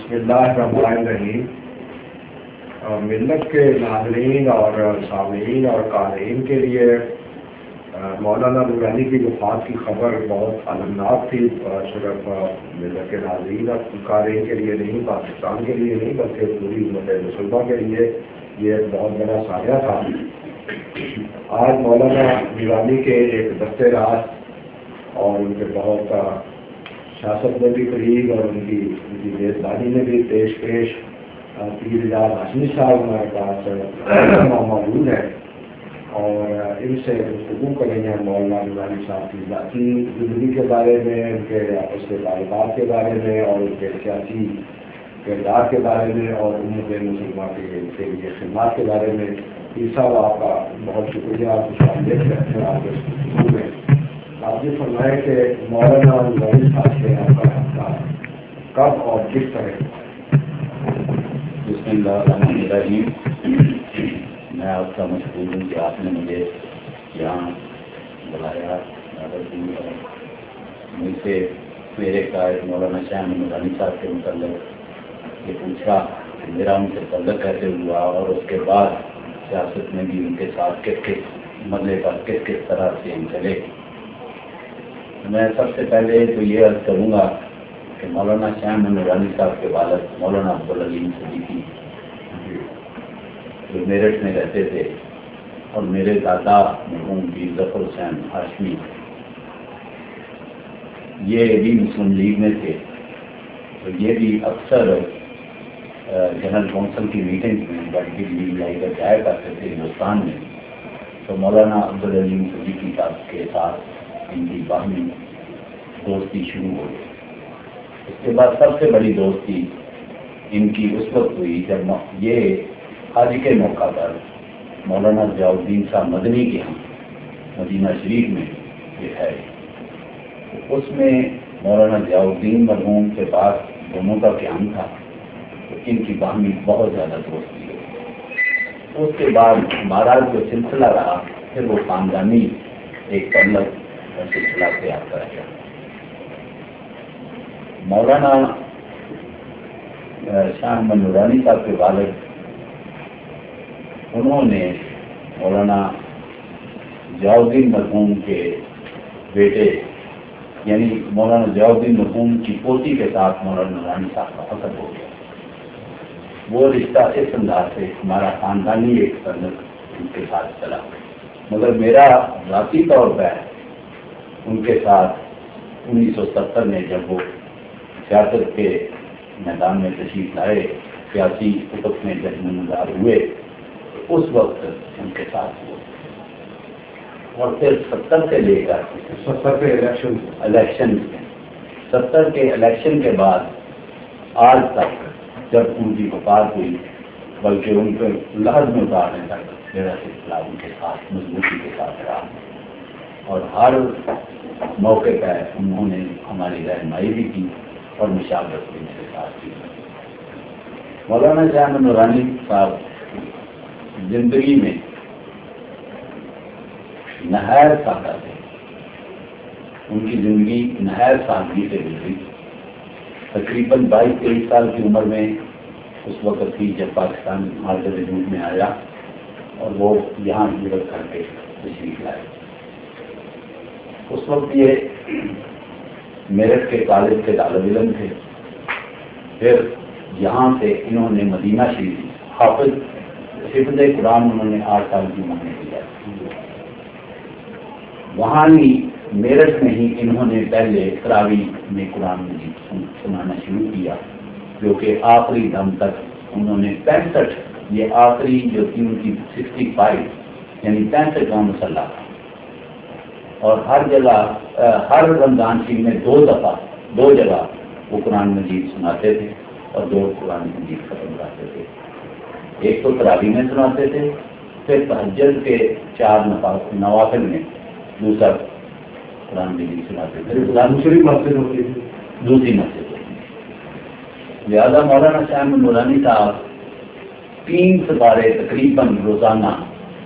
بسم اللہ الرحمن الرحیم. ملت کے ناظرین اور سامعین اور قارئین کے لیے مولانا نورانی کی وفات کی خبر بہت المناک تھی. صرف ملت کے ناظرین اور قارئین کے لیے نہیں، پاکستان کے لیے نہیں، بلکہ پوری امت مسلمہ کے لیے یہ ایک بہت بڑا سایہ تھا. آج مولانا نورانی کے ایک دستے راست اور ان کے بہت سیاست میں بھی قریب اور ان کی میزبانی میں بھی پیش پیر اجاز ہاشمی صاحب ہمارے پاس موجود ہیں اور ان سے گفتگو کریں گے مولانا نورانی صاحب کی ذاتی زندگی کے بارے میں، ان کے آپس کے تعلقات کے بارے میں اور ان کے سیاسی کردار کے بارے میں اور امت مسلمہ کے لیے خدمات کے بارے میں. پیر صاحب آپ کا بہت شکریہ، آپ کی شاملیت کرتے ہیں آپ کے گفتگو میں. آپ نے فرمایا کہ مولانا نورانی صاحب سے آپ کا رابطہ کب اور کس طرح؟ بسم اللہ الرحمن الرحیم. میں آپ کا مشکور ہوں کہ آپ نے مجھے یہاں بلایا، دعوت دی اور مجھ سے میرے قائد مولانا شاہ نورانی صاحب کے متعلق یہ پوچھا کہ میرا ان سے تعلق کیسے ہوا اور اس کے بعد سیاست میں بھی ان کے ساتھ کس کس مرحلے پر کس طرح سے ہم چلے. میں سب سے پہلے تو یہ عرض کروں گا کہ مولانا شاہ نورانی صاحب کے والد مولانا عبدالعلیم صدیقی جو میرٹھ میں رہتے تھے اور میرے دادا مرحوم پیر ظفر حسین ہاشمی یہ بھی مسلم لیگ میں تھے. تو یہ بھی اکثر جنرل کونسل کی میٹنگ میں بڑی لیگ لائی کر جایا کرتے تھے ہندوستان میں. تو مولانا عبدالعلیم صدیقی صاحب کے ساتھ ان کی باہمی دوستی شروع ہوئی. اس کے بعد سب سے بڑی دوستی ان کی اس وقت ہوئی جب یہ حج کے موقع پر مولانا ضیاء الدین صاحب مدنی کے ہم مدینہ شریف میں یہ ہے، اس میں مولانا ضیاء الدین مرحوم کے پاس دونوں کا قیام تھا. تو ان کی باہمی بہت زیادہ دوستی ہوئی. اس کے بعد ہمارا جو سلسلہ رہا پھر وہ خاندانی ایک تعلق اور سلسلہ سے آتا رہا. مولانا شاہ نورانی صاحب کے والد انہوں نے مولانا ضیاء الدین مرحوم کے بیٹے یعنی مولانا ضیاء الدین مرحوم کی پوتی کے ساتھ مولانا نورانی صاحب کا فخر ہو گیا. وہ رشتہ اس انداز سے ہمارا خاندانی ایک تعلق ان کے ساتھ چلا. مگر میرا ذاتی طور پر ان کے ساتھ 1970 میں جب وہ سیاست کے میدان میں تشریف لائے، سیاسی افق میں جب نمودار ہوئے، اس وقت ان کے ساتھ ہوئے. اور پھر 70 سے لے کر 70 کے الیکشن 70 کے الیکشن کے بعد آج تک جب ان کی وفات ہوئی، بلکہ ان کو لحظ میں اتارنے تک میرا سلسلہ ان کے ساتھ مضبوطی کے ساتھ رہا اور ہر موقع پر انہوں نے ہماری رہنمائی بھی کی اور مشاورت بھی میرے ساتھ کی. مولانا شاہ نورانی صاحب زندگی میں نہایت سادہ تھے. ان کی زندگی نہایت سادگی سے گزری. تقریباً 22-23 سال کی عمر میں اس وقت تھی جب پاکستان حالت وجود میں آیا اور وہ یہاں ہجرت کر کے تشریف لائے. اس وقت یہ میرٹھ کے کالج کے طالب علم تھے. پھر یہاں سے انہوں نے مدینہ شریف حفظ قرآن انہوں نے 8 سال کی عمر میں کیا. وہاں ہی میرٹھ میں ہی انہوں نے پہلے تراویح میں قرآن مجید سنانا شروع کیا، جو کہ آخری دم تک انہوں نے 65 یہ آخری جو تھی ان کی 65 یعنی 65 کا مسلح تھا. اور ہر جگہ ہر رمضان شریف میں 2 جگہ وہ قرآن مجید سناتے تھے اور 2 قرآن مجید ختم کرتے تھے. ایک تو تراویح میں سناتے تھے، پھر تہجد کے 4 نوافل میں دوسرا قرآن مجید سناتے تھے. دوسری مسجد ہوتی تھی. دوسری مسجد ہوتی. لہٰذا مولانا شاہ نورانی صاحب 3 سپارے تقریباً روزانہ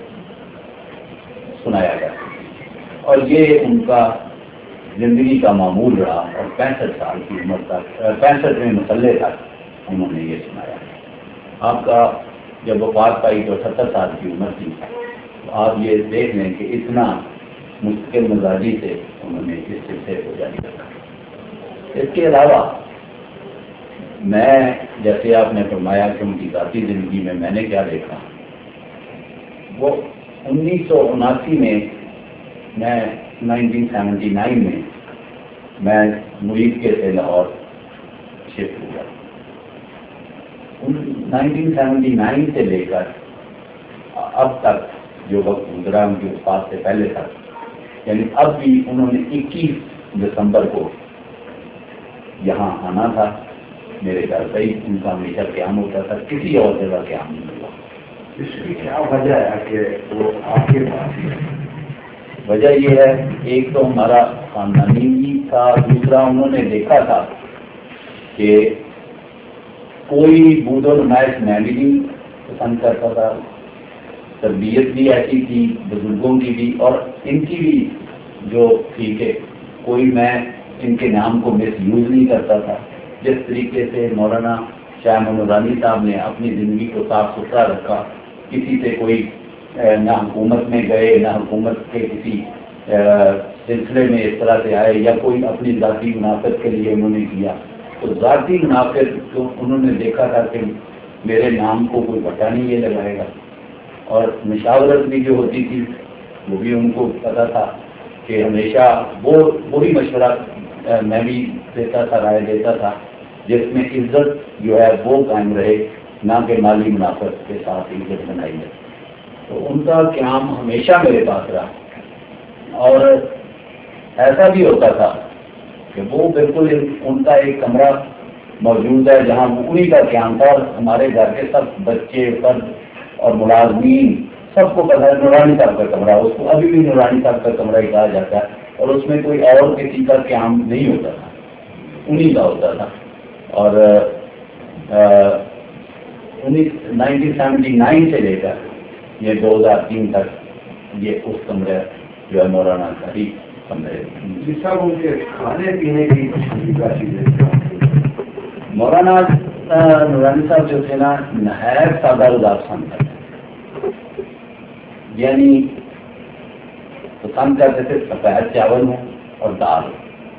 سنایا کرتے اور یہ ان کا زندگی کا معمول رہا. اور 65 سال کی عمر تک 65ویں مسلح تک انہوں نے یہ سنایا. آپ کا جب وفات پائی تو 78 سال کی عمر تھی. آپ یہ دیکھ لیں کہ اتنا مستقل مزاجی سے انہوں نے اس سلسلے کو جاری رکھا. اس کے علاوہ میں جیسے آپ نے فرمایا کہ ان کی ذاتی زندگی میں نے کیا دیکھا، وہ 1979 میں 1979 میں مرید کے سے لاہور شفٹ ہوا. 1979 سے لے کر اب تک جو وقت گزرا ان کی وفات سے پہلے تک، یعنی اب بھی انہوں نے 21 دسمبر کو یہاں آنا تھا. میرے گھر پہ ہی ان کا ہمیشہ قیام ہوتا تھا، کسی اور جگہ قیام نہیں ہوا. اس کی کیا وجہ ہے کہ وہ آپ کے پاس ہی ہے؟ وجہ یہ ہے، ایک تو ہمارا خاندانی بھی تھا، دوسرا انہوں نے دیکھا تھا کہ کوئی بود و نمائش میں بھی نہیں پسند کرتا تھا. تربیت بھی ایسی تھی بزرگوں کی بھی اور ان کی بھی جو تھی کہ کوئی میں ان کے نام کو مس یوز نہیں کرتا تھا. جس طریقے سے مولانا شاہ نورانی صاحب نے اپنی زندگی کو صاف ستھرا رکھا، کسی سے کوئی نہ حکومت میں گئے نہ حکومت کے کسی سلسلے میں اس طرح سے آئے یا کوئی اپنی ذاتی منافعت کے لیے انہوں نے کیا. تو ذاتی منافعت کو انہوں نے دیکھا تھا کہ میرے نام کو کوئی بٹا نہیں یہ لگائے گا. اور مشاورت بھی جو ہوتی تھی وہ بھی ان کو پتا تھا کہ ہمیشہ وہی مشورہ میں بھی دیتا تھا، رائے دیتا تھا جس میں عزت جو ہے وہ قائم رہے، نہ کہ مالی منافعت کے ساتھ عزت بنائی جائے. تو ان کا قیام ہمیشہ میرے پاس رہا. اور ایسا بھی ہوتا تھا کہ وہ بالکل ان کا ایک کمرہ موجود ہے جہاں انہی کا قیام تھا، اور ہمارے گھر کے سب بچے فرد اور ملازمین سب کو پتہ ہے نورانی صاحب کا کمرہ، اس کو ابھی بھی نورانی صاحب کا کمرہ ہی کہا جاتا ہے. اور اس میں کوئی اور کسی کا قیام نہیں ہوتا تھا، انہی کا ہوتا تھا. اور 1979 سے لے کر یہ 2003 تک یہ اس کمرے جو ہے مولانا کا ہی کمرے. جس طرح ان کے کھانے پینے کی کیا چیزیں؟ مولانا نورانی صاحب جو تھے نا نہایت سادہ روزہ پسند کرتے، یعنی پسند کرتے تھے سفید چاول ہوں اور دال.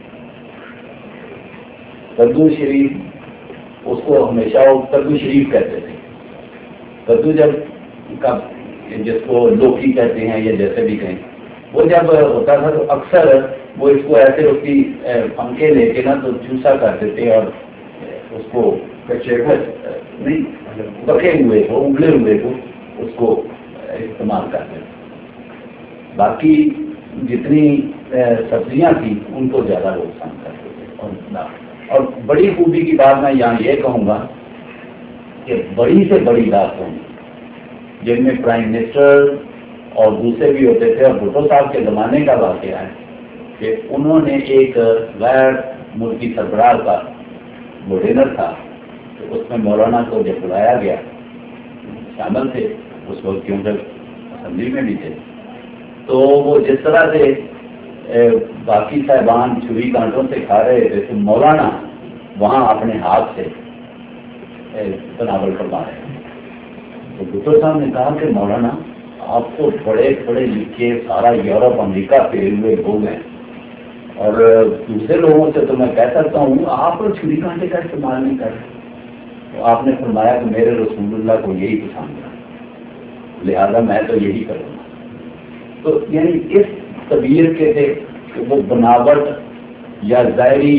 کدو شریف اس کو ہمیشہ وہ کدو شریف کہتے تھے. کدو جس کو لوکی کہتے ہیں یا جیسے بھی کہیں، وہ جب ہوتا تھا تو اکثر وہ اس کو ایسے اس کی پنکھے لے کے نا تو چوسا کرتے تھے اور اس کو نہیں پکے ہوئے کو ابلے ہوئے کو اس کو استعمال کرتے تھے. باقی جتنی سبزیاں تھیں ان کو زیادہ لوگ پسند کرتے تھے. اور بڑی خوبی کی بات میں یہاں یہ کہوں گا کہ بڑی سے بڑی بات ہوں جن میں پرائم منسٹر اور دوسرے بھی ہوتے تھے. اور بھٹو صاحب کے زمانے کا واقعہ ہے کہ انہوں نے ایک غیر ملکی سربراہ کا وہ ڈنر تھا، تو اس میں مولانا کو جب بلایا گیا شامل تھے اس وقت کیونکہ اسمبلی میں بھی تھے، تو وہ جس طرح سے باقی صاحبان چھری کانٹوں سے کھا رہے تھے تو مولانا وہاں اپنے ہاتھ سے تناول فرما رہے ہیں. تو بھٹو صاحب نے کہا کہ مولانا آپ تو بڑے پڑھے لکھے سارا یورپ امریکہ پھیرے ہوئے لوگ ہیں اور دوسرے لوگوں سے تو میں کہہ سکتا ہوں آپ چھری کانٹے کا استعمال نہیں کر رہے. تو آپ نے فرمایا کہ میرے رسول اللہ کو یہی پسند ہے لہذا میں تو یہی کروں گا. تو یعنی اس طبیعت کے تھے کہ وہ بناوٹ یا ظاہری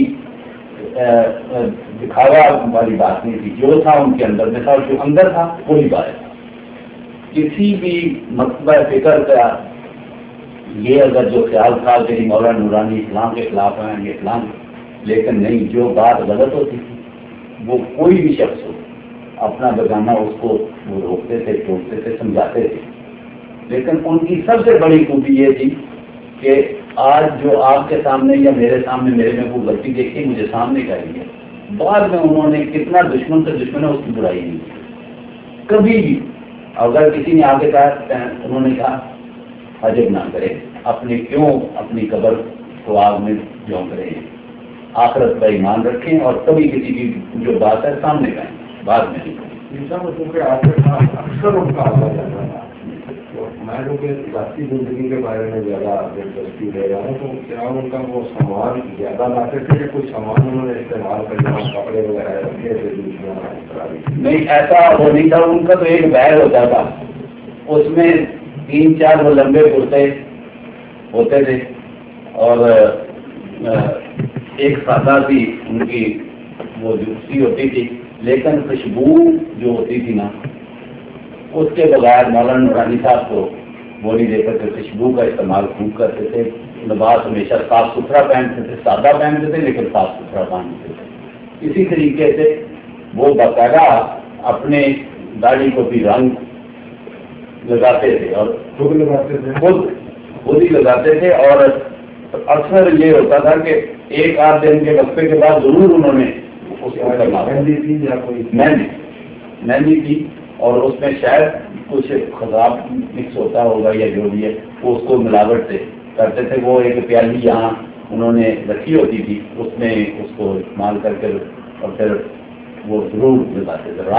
دکھاوا والی بات نہیں تھی. جو تھا ان کے اندر میں تھا، جو اندر تھا وہی بات تھا. کسی بھی مکتبہ فکر کا یہ اگر جو خیال تھا کہ مولانا نورانی اسلام کے خلاف ہیں یہ اسلام، لیکن نہیں، جو بات غلط ہوتی تھی وہ کوئی بھی شخص ہو اپنا بیگانہ اس کو وہ روکتے تھے، ٹوکتے تھے، سمجھاتے تھے. لیکن ان کی سب سے بڑی خوبی یہ تھی کہ آج جو آپ کے سامنے یا میرے سامنے میرے میں کوئی غلطی دیکھی مجھے سامنے کری ہے، بعد میں انہوں نے کتنا دشمن سے دشمن ہے اس کی برائی نہیں کی کبھی بھی. اگر کسی نے آگے کہا انہوں نے کہا عجب نہ کرے، اپنی قبر کو آگ میں جھونک رہے ہیں، آخرت پر ایمان رکھیں اور کبھی کسی کی جو بات ہے سامنے لائیں. بعد میں نہیں. کیونکہ آپ کے ساتھ اکثر ان کا آنا جانا تھا، تو میں جو کہ ذاتی زندگی کے بارے میں زیادہ دلچسپی لے رہا ہوں، تو کیا ان کا وہ سامان زیادہ لاتے تھے یا کچھ سامان انہوں نے استعمال کر لیا، کپڑے وغیرہ رکھے تھے دوسرے؟ نہیں، ایسا وہ نہیں تھا. ان کا تو ایک بیگ ہوتا تھا، اس میں 3-4 وہ لمبے کرتے ہوتے تھے اور ایک سادہ سی ان کی وہ جوتی ہوتی تھی، لیکن خوشبو جو ہوتی تھی نا اس کے بغیر مولانا نورانی صاحب کو وہ نہیں دیتے تھے. خوشبو کا استعمال خوب کرتے تھے. لباس ہمیشہ صاف ستھرا پہنتے تھے، سادہ پہنتے تھے لیکن صاف ستھرا پہنتے تھے. اسی طریقے سے وہ باقاعدہ اپنے داڑھی کو بھی رنگ لگاتے تھے اور خود لگاتے تھے، خود ہی لگاتے تھے. اور اکثر یہ ہوتا تھا کہ 1-8 دن کے وقفے کے بعد ضرور انہوں نے اس کو کرنا مہندی تھی اور اس میں شاید کچھ خراب مکس ہوتا ہوگا یا جو بھی ہے وہ اس کو ملاوٹ سے کرتے تھے. وہ ایک پیالی یہاں انہوں نے رکھی ہوتی تھی، اس میں اس کو استعمال کر کے اور پھر وہ ضرور لگاتے تھے.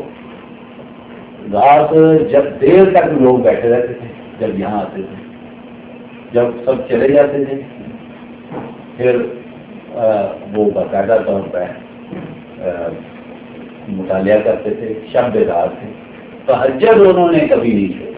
رات جب دیر تک لوگ بیٹھے رہتے تھے، جب یہاں آتے تھے، جب سب چلے جاتے تھے پھر وہ باقاعدہ طور پر مطالعہ کرتے تھے. شب رات تھے، تہجد انہوں نے کبھی نہیں چھوڑی.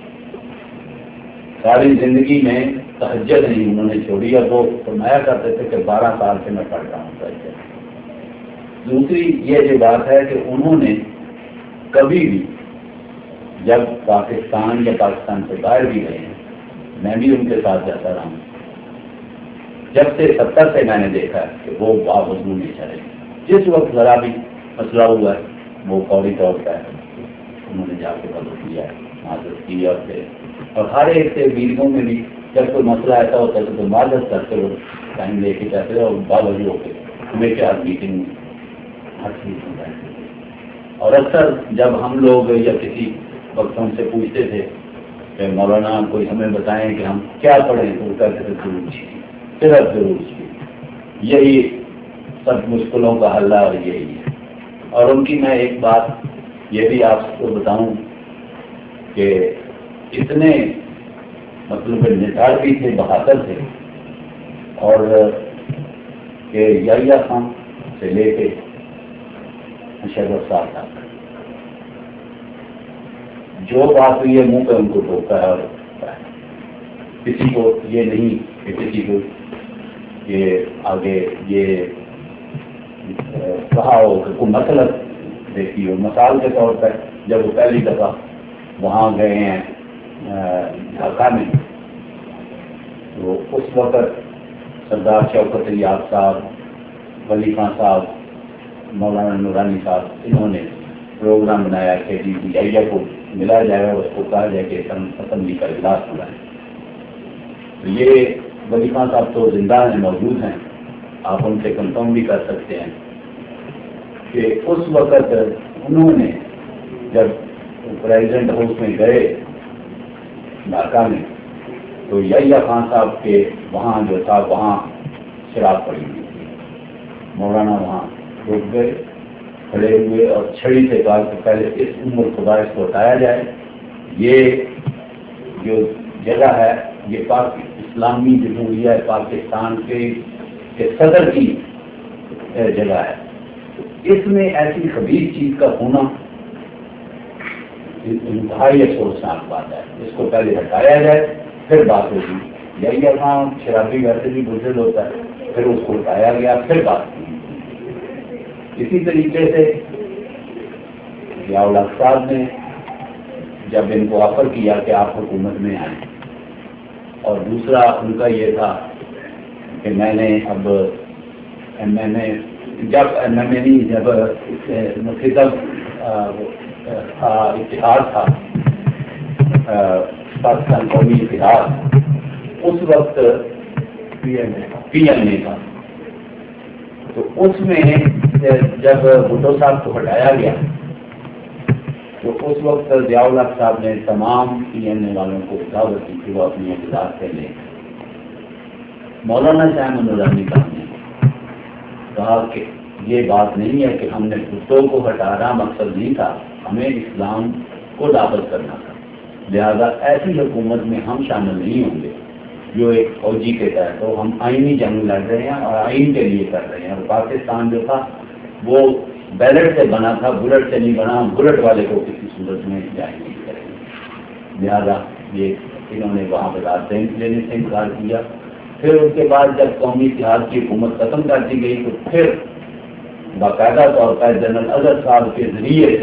ساری زندگی میں تہجد نہیں انہوں نے چھوڑی. اور وہ فرمایا کرتے تھے کہ 12 سال سے میں پڑھ رہا ہوں تہجد. دوسری یہ جو بات ہے کہ انہوں نے کبھی بھی جب پاکستان یا پاکستان سے باہر بھی گئے ہیں، میں بھی ان کے ساتھ جاتا رہا ہوں. جب سے 70 سے میں نے دیکھا کہ وہ باوضو نہیں چلے. جس وقت ذرا بھی مسئلہ ہوا ہے وہ فوری طور پر انہوں نے جا کے وضو کیا ہے، معذرت کی. اور ہر ایک سے میٹنگوں میں بھی جب کوئی مسئلہ ایسا ہوتا ہے تو معذرت کرتے وہ ٹائم لے کے جاتے ہیں اور باوضو ہو کے ہمیشہ ہر میٹنگ میں ہر چیز میں بیٹھتے تھے. اور اکثر جب ہم لوگ یا کسی وقت ہم سے پوچھتے تھے کہ مولانا کوئی ہمیں بتائیں کہ ہم کیا پڑھیں، تو وہ کہتے تھے ضرور چیز، صرف ضرور چیز، یہی سب مشکلوں کا حل اور یہی ہے. اور ان کی میں ایک بات یہ بھی آپ کو بتاؤں کہ اتنے مطلب نثار بھی تھے، بہادر تھے، اور کہ یحییٰ خان سے لے کے مشرف صاحب تک جو بات ہوئی ہے منہ پہ ان کو ٹوکا ہے. اور کسی کو یہ نہیں کہ کسی کو یہ آگے یہ کہا ہو کہ کوئی مطلب دیکھی ہو. مثال کے طور پر جب وہ پہلی دفعہ وہاں گئے ہیں ڈھاکہ میں، تو اس وقت سردار شوکت علی صاحب، ولی خان صاحب، مولانا نورانی صاحب، انہوں نے پروگرام بنایا کہ یحییٰ کو ملا جائے اور اس کو کہا جائے کہ اسمبلی کا اجلاس بنائے. تو یہ ولی خان صاحب تو زندہ ہیں، موجود ہیں، آپ ان سے کنفرم بھی کر سکتے ہیں کہ اس وقت انہوں نے جب پریزیڈنٹ ہاؤس میں گئے ڈھاکہ میں، تو یحییٰ خان صاحب کے وہاں جو تھا وہاں شراب پڑی ہوئی تھی. مولانا وہاں رک گئے، کھڑے ہوئے اور چھڑی سے کہا کہ پہلے اس عمر خدا اس کو ہٹایا جائے. یہ جو جگہ ہے یہ پاک اسلامی جمہوریہ پاکستان کے صدر کی جگہ ہے. اس میں ایسی خبیث چیز کا ہونا انتہائی افسوسناک بات ہے. اس کو پہلے ہٹایا جائے پھر بات ہوگی. یحییٰ خان شرابی ویسے بھی بزرگ ہوتا ہے، پھر اس کو ہٹایا گیا پھر بات ہوگی. اسی طریقے سے ضیاء الحق صاحب نے جب ان کو آفر کیا کہ آپ حکومت میں آئیں، اور دوسرا ان کا یہ تھا کہ میں نے اب ایم ایم اے جب مختصر اتحاد تھا، پاکستان قومی اتحاد، اس وقت پی ایم اے تھا، تو اس میں جب بھٹو صاحب کو ہٹایا گیا تو اس وقت ضیاء الحق صاحب نے تمام پی ایم اے والوں کو دعوت دی کہ وہ اپنی اقتدار سے لیں. مولانا شاہ نورانی صاحب نے کہا کہ یہ بات نہیں ہے کہ ہم نے بتوں کو ہٹانا مقصد نہیں تھا، ہمیں اسلام کو دعوت کرنا تھا، لہذا ایسی حکومت میں ہم شامل نہیں ہوں گے جو ایک فوجی کے تحت ہو۔ ہم آئینی جنگ لڑ رہے ہیں اور آئین کے لیے کر رہے ہیں، اور پاکستان جو تھا وہ بیلٹ سے بنا تھا، بلٹ سے نہیں بنا، ہم بلٹ والے کو کسی صورت میں جائز نہیں کریں گے۔ لہذا یہ انہوں نے وہاں پہ رات لینے سے انکار کیا۔ پھر اس کے بعد جب قومی اتحاد کی حکومت ختم کر دی گئی تو پھر باقاعدہ طور پر جنرل اظہر صاحب کے ذریعے سے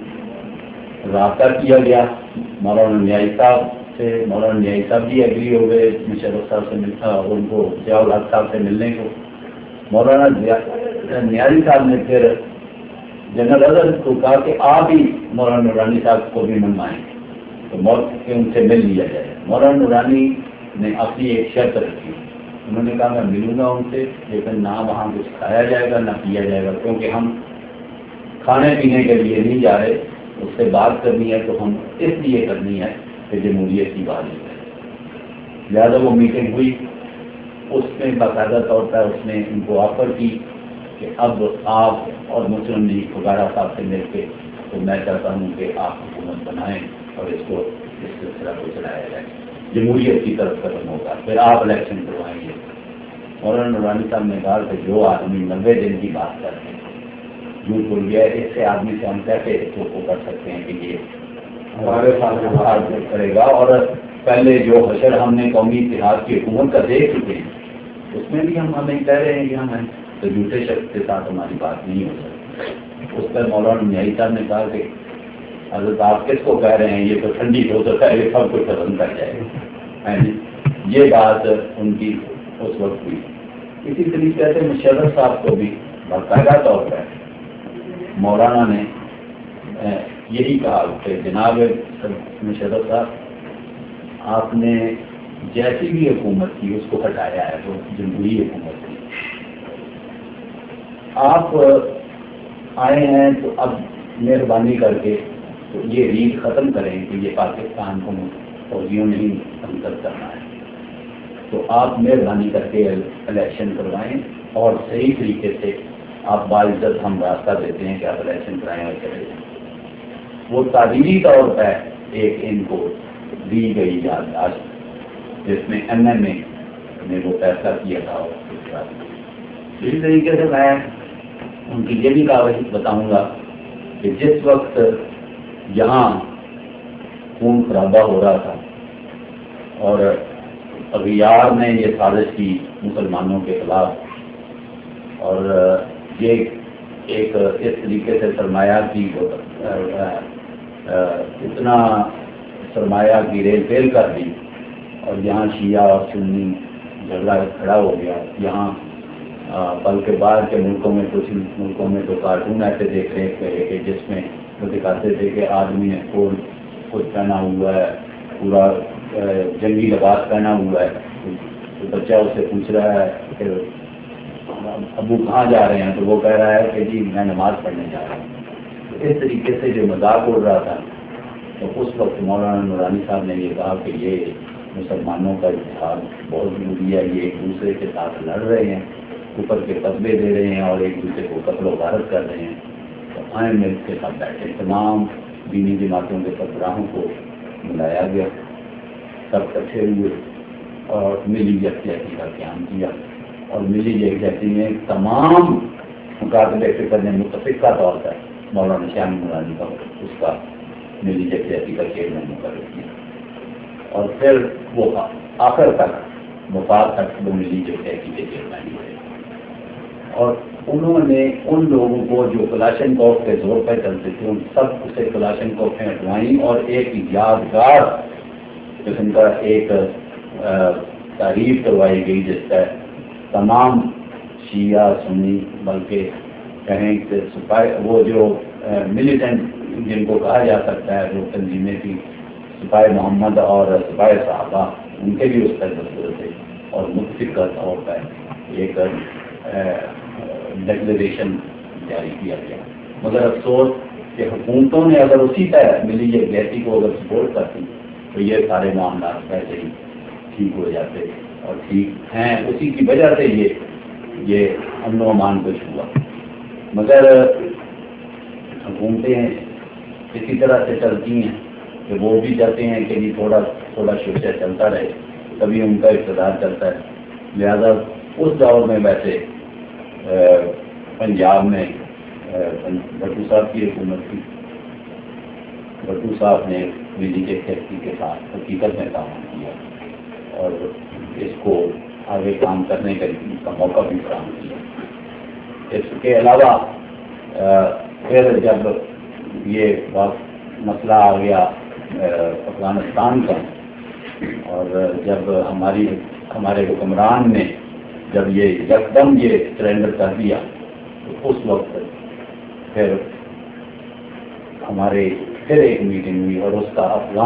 رابطہ کیا گیا مولانا نیائی صاحب سے۔ مولانا نیائی صاحب بھی ایگری ہو گئے مشرف صاحب سے ملتا اور ان کو ضیاء الحق صاحب سے ملنے کو۔ مولانا نیائی صاحب نے پھر جنرل اظہر کو کہا کہ آپ ہی مولانا نورانی صاحب کو بھی منوائیں تو ان سے مل لیا جائے۔ مولانا نورانی نے اپنی ایک شرط رکھی، انہوں نے کہا میں ملوں گا ان سے لیکن نہ وہاں کچھ کھایا جائے گا نہ پیا جائے گا، کیونکہ ہم کھانے پینے کے لیے نہیں جا رہے، اس سے بات کرنی ہے تو ہم اس لیے کرنی ہے کہ جمہوریت کی بات ہے۔ لہٰذا وہ میٹنگ ہوئی، اس میں باقاعدہ طور پر اس نے ان کو آفر کی کہ اب آپ اور مسلم لیگ فگارا صاحب سے مل کے تو میں چاہتا ہوں کہ آپ حکومت بنائیں اور اس کو اس سلسلہ کو چلایا جائے، جمہوریت کی طرف قدم ہوگا، پھر آپ الیکشن کروائیں گے۔ مولانا نورانی صاحب نے کہا کہ جو آدمی 90 دن کی بات کرتے ہیں جھوٹ بول گیا، اس سے آدمی سے ہم کیسے وہ کر سکتے ہیں کہ یہ ہمارے ساتھ بات کرے گا، اور پہلے جو حشر ہم نے قومی اتحاد کی حکومت کا دیکھ چکے ہیں اس میں بھی ہم ہمیں کہہ رہے ہیں کہ ہم ہیں، تو جھوٹے شخص کے ساتھ ہماری بات نہیں ہو سکتی۔ اس پر مولانا نیائی صاحب نے کہا کہ حضرت آپ کس کو کہہ رہے ہیں، یہ تو ٹھنڈی ہو سکتا ہے، یہ سب کچھ ختم کر جائے گا۔ یہ بات ان کی اس وقت ہوئی۔ اسی طریقے سے مشرف صاحب کو بھی باقاعدہ طور پر مولانا نے یہی کہا کہ جناب مشرف صاحب آپ نے جیسی بھی حکومت کی اس کو ہٹایا ہے، وہ جمہوری حکومت کی، آپ آئے ہیں تو اب مہربانی کر کے تو یہ ریت ختم کریں کہ یہ پاکستان کو فوجیوں نے ہی منتخب کرنا ہے، تو آپ مہربانی کر کے الیکشن کروائیں اور صحیح طریقے سے آپ باعزت ہم راستہ دیتے ہیں کہ آپ الیکشن کرائیں اور چلے جائیں۔ وہ تعلیمی طور پر ایک ان کو دی گئی یادداشت جس میں MMA نے وہ فیصلہ کیا تھا، اسی طریقے سے میں ان کی یہ بھی کاغذ بتاؤں گا کہ جس وقت یہاں خون خرابہ ہو رہا تھا اور اغیار نے یہ سازش کی مسلمانوں کے خلاف، اور یہ ایک اس طریقے سے سرمایہ کی اتنا سرمایہ کی ریل فیل کر دی، اور یہاں شیعہ اور سنی جھگڑا کھڑا ہو گیا۔ یہاں بلکہ باہر کے ملکوں میں کچھ ملکوں میں تو کارٹون ایسے دیکھ رہے تھے کہ جس میں وہ دکھاتے تھے کہ آدمی نے کچھ پہنا ہوا ہے، پورا جنگی لباس پہنا ہوا ہے، تو بچہ اس سے پوچھ رہا ہے کہ ابو کہاں جا رہے ہیں، تو وہ کہہ رہا ہے کہ جی میں نماز پڑھنے جا رہا ہوں۔ تو اس طریقے سے جو مذاق اڑ رہا تھا، تو اس وقت مولانا نورانی صاحب نے یہ کہا کہ یہ مسلمانوں کا اتحاد بہت ضروری ہے، یہ ایک دوسرے کے ساتھ لڑ رہے ہیں، اوپر کے قصبے دے رہے ہیں اور ایک دوسرے کو قتل و غارت کر رہے ہیں، تو آئیں مل کے ساتھ بیٹھے۔ تمام دینی جماعتوں کے سربراہوں کو بلایا گیا، سب اکٹھے ہوئے اور ملی یکجہتی کا قیام کیا، اور ملی یکجہتی میں تمام مقابلے فکر نے متفقہ طور پر مولانا شاہ نورانی کا اس کا ملی یکجہتی کا چیئرمین مقرر کیا، اور پھر وہ آخر تک مفاد تک وہ ملی یکجہتی کے چیئرمین ہوئے، اور انہوں نے ان لوگوں کو جو کلاشنکوف کے زور پہ چلتے تھے ان سب سے کلاشنکوفیں ہٹوائیں، اور ایک یادگار قسم کا ایک تعریف کروائی گئی جس کا تمام شیعہ سنی بلکہ کہیں کہ سپاہی وہ جو ملیٹنٹ جن کو کہا جا سکتا ہے جو تنظیمیں تھیں، سپاہی محمد اور سپاہی صحابہ، ان کے بھی اس پر دستور تھے، اور متفقہ طور پر ایک ڈکلریشن جاری کیا گیا۔ مگر افسوس کہ حکومتوں نے اگر اسی طرح ملی یکجہتی کو اگر سپورٹ کرتی تو یہ سارے معاملات ویسے ہی ٹھیک ہو جاتے، اور ٹھیک ہیں اسی کی وجہ سے یہ امن و امان کچھ ہوا۔ مگر حکومتیں اسی طرح سے چلتی ہیں کہ وہ بھی چاہتے ہیں کہ جی تھوڑا تھوڑا شوشہ چلتا رہے، تبھی ان کا اقتدار چلتا ہے. لہذا اس دور میں ویسے پنجاب میں بھٹو صاحب کی حکومت تھی. بھٹو صاحب نے بجلی کے کھیتی کے ساتھ حقیقت میں کام کیا اور اس کو آگے کام کرنے کا موقع بھی فراہم کیا. اس کے علاوہ پھر جب یہ مسئلہ آ گیا افغانستان کا، اور جب ہمارے حکمران نے جب یہ یکدم یہ سرنڈر کر دیا تو اس وقت پھر ہمارے پھر ایک میٹنگ ہوئی اور اس کا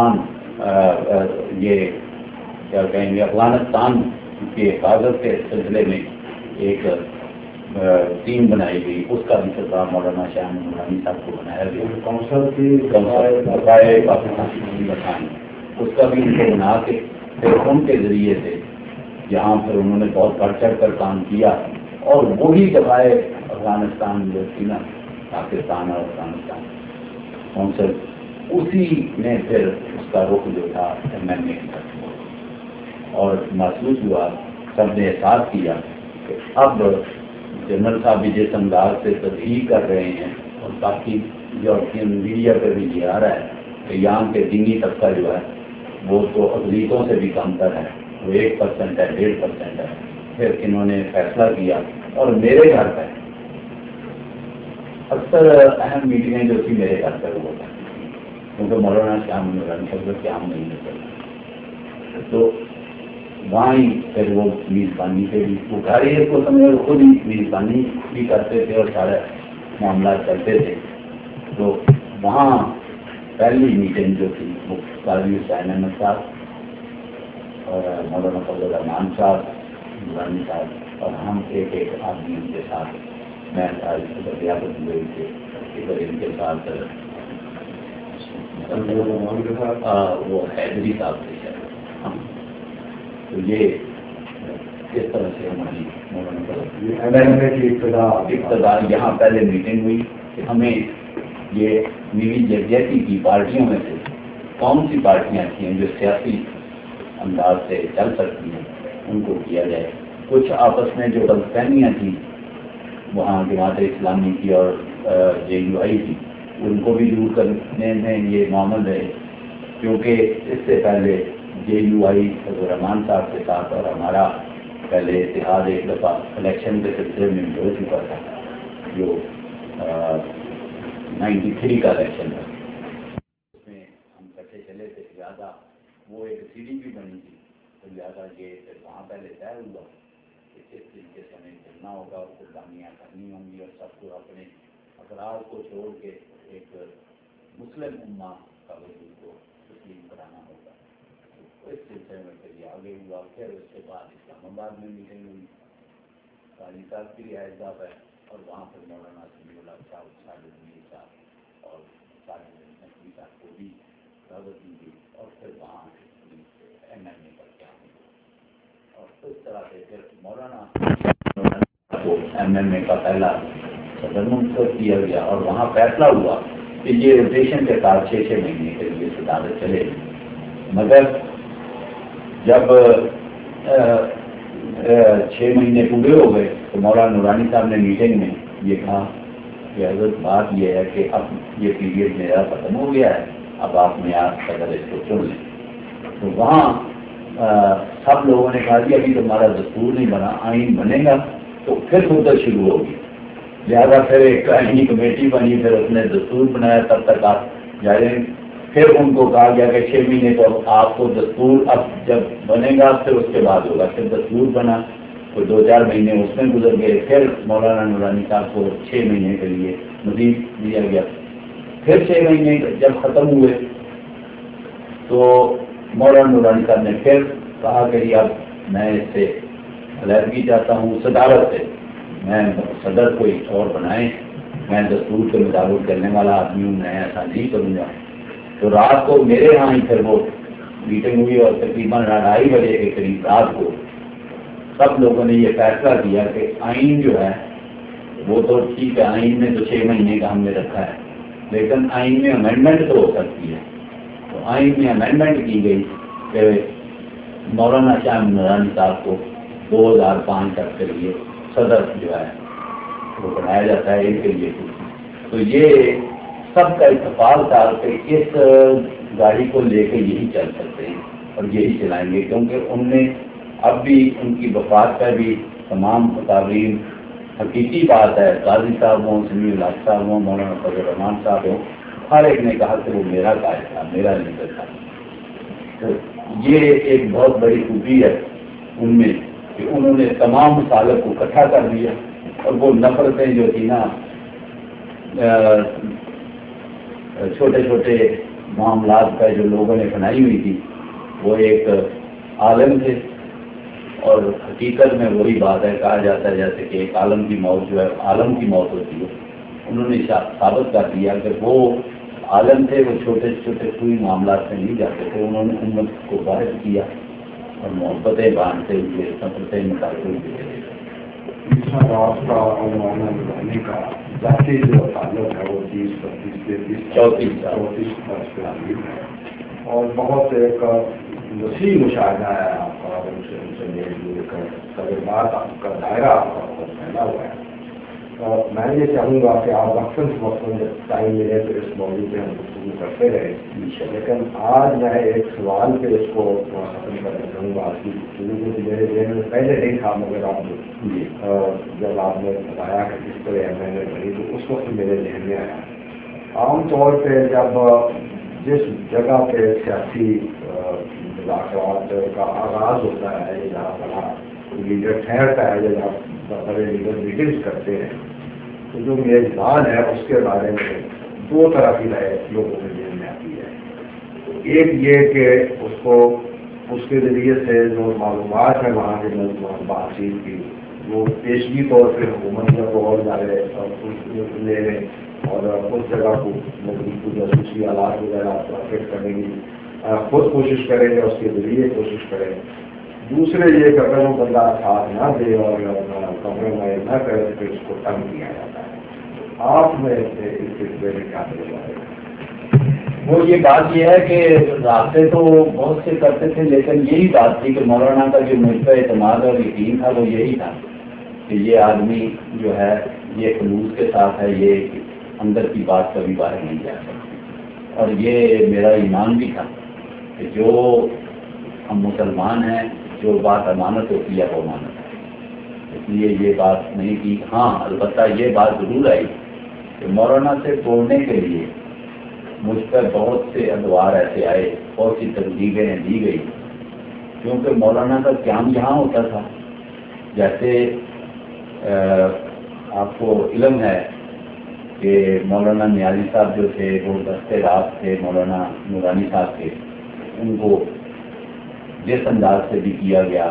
یہ کیا کہیں گے افغانستان کی حفاظت کے سلسلے میں ایک ٹیم بنائی گئی. اس کا بھی سردار مولانا شاہ نورانی صاحب کو بنایا گیا. کونسل کی پاکستان بتائیں اس کا بھی ان کو بنا کے پھر ان کے ذریعے سے جہاں پھر انہوں نے بہت بڑھ چڑھ کر کام کیا، اور وہی دفاع افغانستان جو تھی نا، پاکستان اور افغانستان کونسل، اسی نے پھر اس کا رخ جو تھا MNA کی طرف، اور محسوس ہوا، سب نے احساس کیا کہ اب جنرل صاحب بھی جس انداز سے تدہیر کر رہے ہیں، اور باقی یورپین میڈیا پہ بھی یہ آ رہا ہے کہ یہاں کے دینی طبقہ جو ہے وہ تو اقلیتوں سے بھی کم تر ہے، وہ 1% ہے، 1.5% ہے. پھر انہوں نے فیصلہ کیا، اور میرے گھر پہ اکثر اہم میٹنگیں جو تھی میرے گھر پہ ہوتا ہے، کیونکہ مولانا شاہ نورانی صاحب کے عام نہیں چلتا، تو وہاں ہی پھر وہ میزبانی پہ بھی وہ گھر ہی کو سمجھ خود ہی میزبانی بھی کرتے تھے اور سارے معاملات کرتے تھے. تو وہاں پہلی میٹنگ جو تھی وہ قاضی حسین احمد صاحب اور مولانا فضل الرحمان صاحب نورانی صاحب اور ہم ایک آدمی ان کے ساتھ، میں ریاست ہوئی تھے ادھر ان کے ساتھ وہ حیدری صاحب تھے شاید. تو یہ اس طرح سے ہماری مولانا کی ابتدا یہاں پہلے میٹنگ ہوئی کہ ہمیں یہ نیوی جرجیتی کی پارٹیوں میں سے کون سی پارٹیاں تھیں جو سیاسی انداز سے چل سکتی ہیں ان کو کیا جائے. کچھ آپس میں جو غلط فہمیاں تھیں وہاں جماعت اسلامی کی اور JUI کی، ان کو بھی دور کرنے میں یہ معمول رہے، کیونکہ اس سے پہلے JUI فضل الرحمان صاحب کے ساتھ اور ہمارا پہلے اتحاد ایک دفعہ الیکشن کے سلسلے میں ہو چکا تھا، جو 93 کا الیکشن تھا، اس میں ہم کٹھے چلے تھے. لہٰذا وہ ایک CD بھی بنی تھی، تو لہٰذا یہ وہاں پہلے طے ہوا کہ کس طریقے سے ہمیں چلنا ہوگا اور قربانیاں کرنی ہوں گی، اور سب کو اپنے افراد کو چھوڑ کے ایک مسلم امہ کا وجود کو تسلیم کرانا ہوگا. اس سلسلے میں پھر یہ آگے ہوا. پھر اس کے بعد اسلام آباد میں میٹنگ ہوئی، قاضی صاحب کی رہائش گاہ ہے، اور وہاں پر مولانا سمیع اللہ صاحب، ساجد میر صاحب اور ساجد نقوی صاحب کو بھی دعوت دی گئی، اور پھر وہاں MNA کا قیام ہوا. اور اس طرح سے پھر مولانا کو MNA کا پہلا صدر منتخب کیا گیا، اور وہاں فیصلہ ہوا کہ یہ روٹیشن کے ساتھ 6 مہینے کے لیے صدارت چلے. مگر جب 6 مہینے پورے ہو گئے تو مولانا نورانی صاحب نے میٹنگ میں یہ کہا کہ حضرت بات یہ ہے کہ اب یہ پیریڈ میرا ختم ہو گیا ہے، اب آپ نیا صدر اس کو چن لیں. تو وہاں سب لوگوں نے کہا کہ ابھی تمہارا دستور نہیں بنا، آئین بنے گا تو پھر مدت شروع ہوگی. لہٰذا پھر ایک آئینی کمیٹی بنی، پھر اس نے دستور بنایا، تب تک آپ جائیں. پھر ان کو کہا گیا کہ 6 مہینے تو آپ کو دستور اب جب بنے گا پھر اس کے بعد ہوگا. پھر دستور بنا تو 2-4 مہینے اس میں گزر گئے. پھر مولانا نورانی صاحب کو 6 مہینے کے لیے مزید دیا گیا. پھر 6 مہینے جب ختم ہوئے تو مولانا نورانی صاحب نے پھر کہا کہ اب میں اس سے علیحدگی چاہتا ہوں، صدارت سے میں صدر کوئی اور بنائیں، میں دستور کے مطابق کرنے والا آدمی ہوں، میں ایسا نہیں کروں گا. تو رات کو میرے یہاں ہی پھر وہ میٹنگ ہوئی، اور تقریباً 2:30 بجے کے قریب رات کو سب لوگوں نے یہ فیصلہ کیا کہ آئین جو ہے وہ تو ٹھیک ہے، آئین میں تو 6 مہینے کا ہم نے رکھا ہے، لیکن آئین میں امینڈمنٹ تو ہو سکتی ہے. تو آئین میں امینڈمنٹ کی گئی کہ مولانا شاہ نورانی صاحب کو 2005 تک کے لیے صدر جو ہے وہ بنایا جاتا ہے ان کے لیے. تو یہ سب کا اتفاق تھا کہ اس گاڑی کو لے کے یہی چل سکتے ہیں اور یہی چلائیں گے، کیونکہ ان نے اب بھی ان کی وفات پر بھی تمام مقابلین، حقیقی بات ہے، قاضی صاحب ہوں، سمیع الحق صاحب ہوں، مولانا فضل الرحمان صاحب ہوں، ہر ایک نے کہا کہ وہ میرا قائد تھا، میرا لیڈر تھا. تو یہ ایک بہت بڑی خوبی ہے ان میں کہ انہوں نے تمام مسالک کو اکٹھا کر دیا، اور وہ نفرتیں جو تھی نا چھوٹے چھوٹے معاملات کا جو لوگوں نے بنائی ہوئی تھی، وہ ایک عالم تھے. اور حقیقت میں وہی بات ہے، کہا جاتا ہے جیسے کہ ایک عالم کی موت جو ہے عالم کی موت ہوتی ہے. انہوں نے ثابت کر دیا کہ وہ عالم تھے، وہ چھوٹے چھوٹے کوئی معاملات میں نہیں جاتے تھے. انہوں نے امت کو واحد کیا اور محبتیں باندھتے ہوئے، نفرتیں نکالتے ہوئے. تیسرا بات کا اور مولانا نورانی کا ذاتی جو تعلق ہے وہ 34 برس پہ عظیم ہے، اور بہت ایک وسیع مشاہدہ ہے آپ کا، ان سے میل جل کر تجربات آپ کا دائرہ آپ کا بہت پھیلا ہوا ہے. اور میں یہ چاہوں گا کہ آپ وقتاً فوقتاً جب ٹائم ملے تو اس موضوع پہ ہم گفتگو کرتے رہے. لیکن آج میں ایک سوال پہ اس کو ختم کرنا چاہوں گا. آپ کی گفتگو کو میرے ذہن میں پہلے نہیں تھا، مگر آپ جب آپ نے بتایا کہ کس طرح میں نے پڑھی تو اس وقت میرے ذہن میں آیا. عام طور پہ جب جس جگہ پہ سیاسی مذاکرات کا آغاز ہوتا ہے، جہاں بڑا لیڈر ٹھہرتا ہے، جہاں بڑے لیڈر میٹنگس کرتے ہیں، تو جو میزبان ہے اس کے بارے میں 2 طرح کی رائے لوگوں کے ذہن میں آتی ہے. ایک یہ کہ اس کے ذریعے سے جو معلومات ہیں وہاں کے بات چیت کی، وہ پیشگی طور پہ حکومت کا کو اور زیادہ لے لیں اور اس جگہ کو جاسوسی آلات وغیرہ فٹ کرنے کی خود کوشش کریں یا اس کے ذریعے کوشش کریں. دوسرے یہ کہ اگر وہ بندہ ساتھ نہ دے اور کمرے میں نہ کرے تو اس کو تنگ کیا جاتا ہے. آپ میں اس سلسلے میں کیا تجربہ؟ وہ یہ بات یہ ہے کہ رابطے تو بہت سے کرتے تھے، لیکن یہی بات تھی کہ مولانا کا جو مجھ پہ اعتماد اور یقین تھا وہ یہی تھا کہ یہ آدمی جو ہے یہ خلوص کے ساتھ ہے، یہ اندر کی بات کبھی باہر نہیں جا سکتی. اور یہ میرا ایمان بھی تھا کہ جو ہم مسلمان ہیں، جو بات امانت ہوتی ہے وہ امانت ہے. اس لیے یہ بات نہیں کی. ہاں البتہ یہ بات ضرور آئی کہ مولانا سے بولنے کے لیے مجھ پر بہت سے ادوار ایسے آئے، بہت سی ترغیبیں دی گئی، کیونکہ مولانا کا قیام یہاں ہوتا تھا. جیسے آپ کو علم ہے کہ مولانا نیازی صاحب جو تھے وہ دستے رات تھے مولانا نورانی صاحب کے، ان کو جس انداز سے بھی کیا گیا،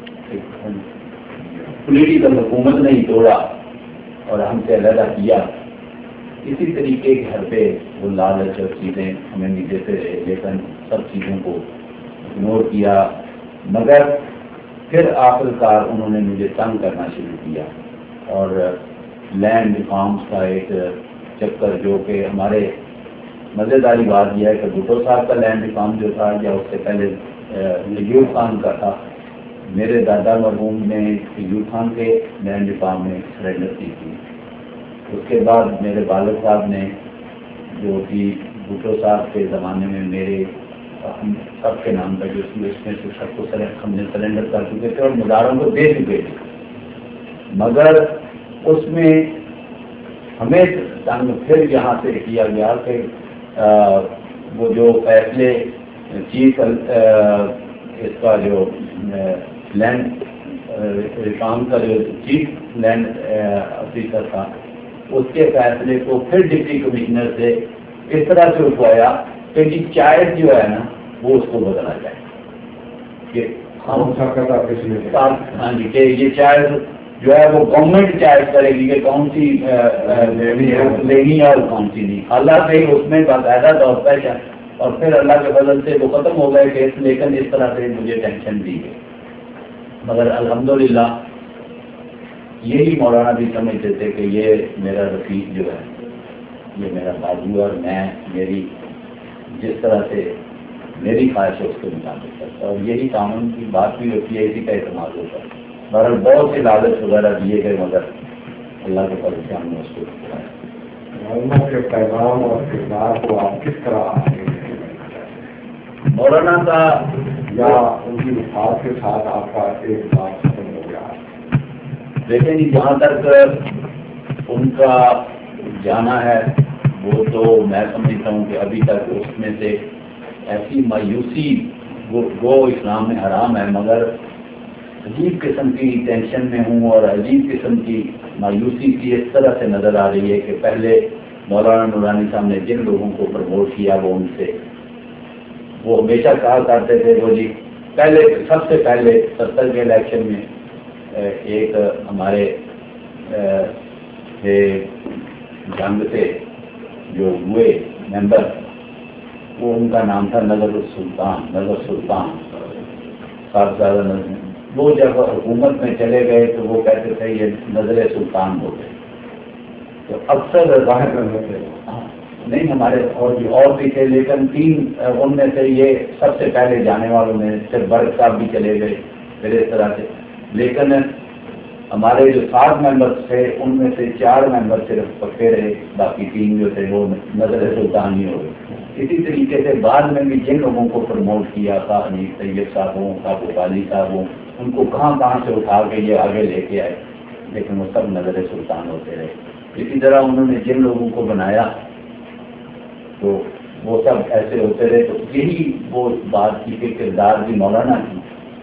پولیٹیکل حکومت نے ہی توڑا اور ہم سے علیحدہ کیا، اسی طریقے کے گھر پہ وہ لالچ اور چیزیں ہمیں بھی دیتے رہے، لیکن سب چیزوں کو اگنور کیا. مگر پھر آخرکار انہوں نے مجھے تنگ کرنا شروع کیا اور لینڈ ریفارمس کا ایک چکر، جو کہ ہمارے مزیداری بات یہ ہے کہ بھٹو صاحب کا لینڈ ریفارم جو تھا یا اس سے پہلے ایوب خان کا تھا. میرے دادا مرحوم نے ایوب خان کے لینڈ ریفارم میں سرنڈر کی تھی. اس کے بعد میرے والد صاحب نے جو کہ بھٹو صاحب کے زمانے میں میرے ہم سب کے نام پر جو اس میں سے سب کو ہم نے سرنڈر کر چکے تھے اور مزاروں کو دے چکے تھے. مگر اس میں ہمیں تنگ پھر یہاں سے کیا گیا کہ وہ جو فیصلے چیف اس کا جو لینڈ ریفارم کا جو چیف لینڈ آفیسر تھا، اس کے فیصلے کو پھر ڈپٹی کمشنر سے اس طرح سے اٹھوایا کہ جی چارج جو ہے نا وہ اس کو بدلا جائے کہ ہاں جی کہ یہ چارج جو ہے وہ گورنمنٹ چارج کرے گی کہ کون سی لینی ہے اور کون سی نہیں. اللہ سے اس میں باقاعدہ طور پر اور پھر اللہ کے فضل سے وہ ختم ہو گئے کیس، لیکن اس طرح سے مجھے ٹینشن دی گئی. مگر الحمدللہ یہی مولانا بھی سمجھتے تھے کہ یہ میرا رفیق جو ہے یہ میرا بازو اور میں میری جس طرح سے میری خواہش ہے اس کے مطابق کرتا اور یہی قانون کی بات بھی ہوتی ہے، اسی کا اعتماد ہوتا ہے۔ بہرحال بہت سے لالچ وغیرہ دیے گئے مگر اللہ کے فضل سے ہم نے اس کو کرایا۔ مولانا کے پیغام اور کردار کو آپ کس طرح آگے لے جانا چاہتے ہیں؟ مولانا کا یا ان کی وفات کے ساتھ آپ کا ایک بات ختم ہو گیا؟ لیکن جہاں تک ان کا جانا ہے وہ تو میں سمجھتا ہوں کہ ابھی تک اس میں سے ایسی مایوسی گو اسلام میں حرام ہے، مگر عجیب قسم کی ٹینشن میں ہوں اور عجیب قسم کی مایوسی کی اس طرح سے نظر آ رہی ہے کہ پہلے مولانا نورانی صاحب نے جن لوگوں کو پروموٹ کیا وہ ان سے وہ ہمیشہ کہا کرتے تھے وہ جی پہلے سب سے پہلے 70 کے الیکشن میں ایک ہمارے جنگ سے جو ہوئے ممبر وہ ان کا نام تھا نظر سلطان صاحبزادہ نظر۔ وہ جب حکومت میں چلے گئے تو وہ کہتے تھے یہ نظر سلطان ہو گئے، تو اکثر ظاہر کرنے سے نہیں ہمارے اور بھی تھے لیکن 3 ان میں سے یہ سب سے پہلے جانے والوں میں صرف برق صاحب بھی چلے گئے پھر اس طرح سے، لیکن ہمارے جو 7 ممبرس تھے ان میں سے 4 ممبر صرف پکے رہے، باقی 3 جو تھے وہ نظر سلطان ہی ہو گئے۔ اسی طریقے سے بعد میں بھی جن لوگوں کو پروموٹ کیا تھا حنیف طیب صاحب ہوں کابو والی صاحب ہوں ان کو کہاں سے اٹھا کے یہ آگے لے کے آئے، لیکن وہ سب نظر سلطان ہوتے رہے۔ اسی طرح انہوں نے جن لوگوں کو بنایا تو وہ سب ایسے ہوتے رہے، تو یہی وہ بات کی کہ کردار بھی مولانا کی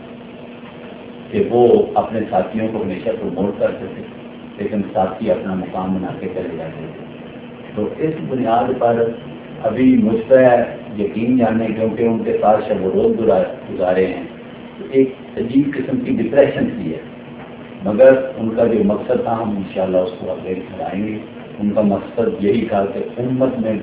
کہ وہ اپنے ساتھیوں کو ہمیشہ پروموٹ کرتے تھے لیکن ساتھی اپنا مقام بنا کے چلے جاتے تھے۔ تو اس بنیاد پر ابھی مجھ پہ یقین جاننے کیونکہ ان کے ساتھ شب و روز گزارے ہیں تو ایک عجیب قسم کی ڈپریشن سی ہے، مگر ان کا جو مقصد تھا ہم انشاءاللہ اس کو آگے بڑھائیں گے۔ ان کا مقصد یہی تھا کہ امت میں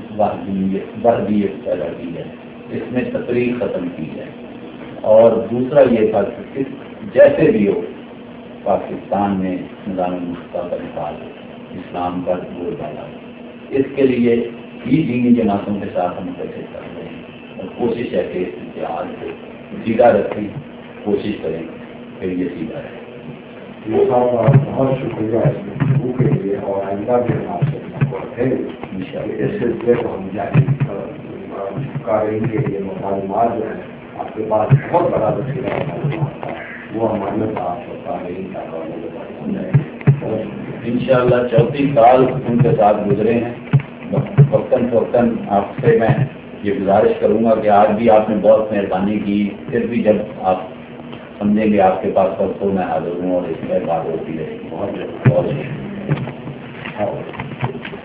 وحدیت پیدا کی جائے، اس میں تقریر ختم کی جائے، اور دوسرا یہ تھا کہ جیسے بھی ہو پاکستان میں نظام ملک کا نفاذ ہو، اسلام کا بول بالا ہو، اس کے لیے ہی دینی جماعتوں کے ساتھ ہم کوشش کر رہے ہیں اور کوشش ہے کہ اس اتحاد کو سیدھا رکھیں، کوشش کریں کہ یہ سیدھا رہے۔ بہت شکریہ اس گفتگو کے لیے، اور آئندہ بھی ہم آپ سے اس سلسلے کو ہم جاری قارئین کے لیے معلومات جو ہے آپ کے پاس بہت بڑا ذخیرہ معلومات ہے وہ ہمارے پاس قارئین کا انشاءاللہ 34 سال ان کے ساتھ گزرے ہیں۔ وقتاً فوقتاً آپ سے میں یہ گزارش کروں گا کہ آج بھی آپ نے بہت مہربانی کی، پھر بھی جب آپ سمجھیں گے آپ کے پاس وقت تو میں حاضر ہوں اور اس میں بات ہوتی رہے گی۔ بہت شکریہ۔